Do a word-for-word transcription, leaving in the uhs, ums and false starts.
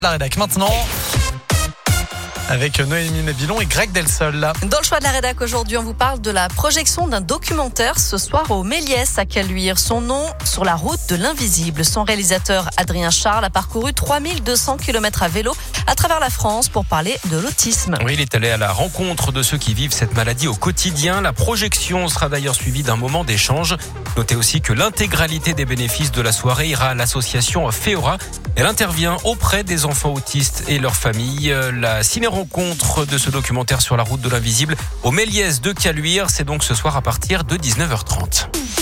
La rédac maintenant avec Noémie Mébilon et Greg Delsol. Dans le choix de la rédac aujourd'hui, on vous parle de la projection d'un documentaire ce soir au Méliès à Caluire. Son nom, Sur la route de l'invisible. Son réalisateur Adrien Charles a parcouru trois mille deux cents kilomètres à vélo à travers la France pour parler de l'autisme. Oui, il est allé à la rencontre de ceux qui vivent cette maladie au quotidien. La projection sera d'ailleurs suivie d'un moment d'échange. Notez aussi que l'intégralité des bénéfices de la soirée ira à l'association Féora. Elle intervient auprès des enfants autistes et leurs familles. La ciné-rencontre de ce documentaire sur la route de l'invisible au Méliès de Caluire, c'est donc ce soir à partir de dix-neuf heures trente.